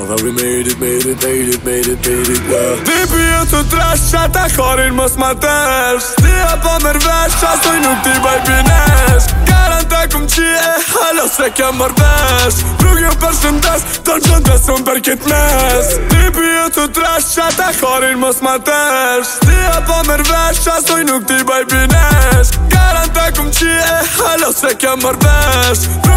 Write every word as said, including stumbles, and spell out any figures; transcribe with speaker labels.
Speaker 1: Although we made it, made it, made it, made it, made it, yeah. Tipi ju të trash qa ta karin mos ma tesh. Ti apo mërvesh qastoj nuk ti baj pines. Garanta kum qie, halo se kja mërvesh. Rrug ju për shëndes, ton qëndes unë për kit mes. Tipi ju të trash qa ta karin mos ma tesh. Ti apo mërvesh qastoj nuk ti baj pines. Garanta kum qie, halo se kja mërvesh.